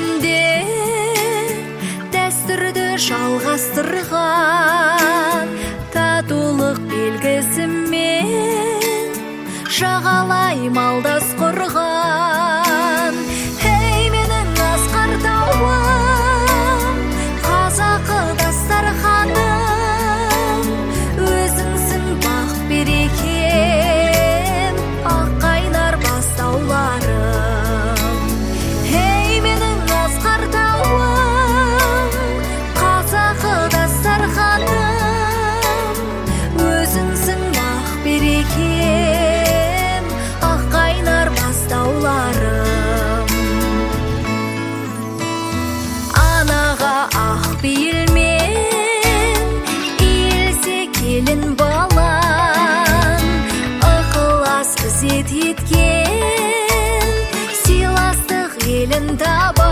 өмірімде дәстүрді жалғастырған татулық белгісімен жағалайым алдас құрған. Ей, менің асқар тауым, қазақы дастарханым, өзіңсің бақ берекем, ақ қайнар бастауларым. Ей, менің асқар тауым, қазақы дастарханым, өзіңсің бақ берекем, ақ қайнар бастауларым. Анаға ақ пейілмен иілсе келін балан, ықылас ізет еткен сыйластық елін табан.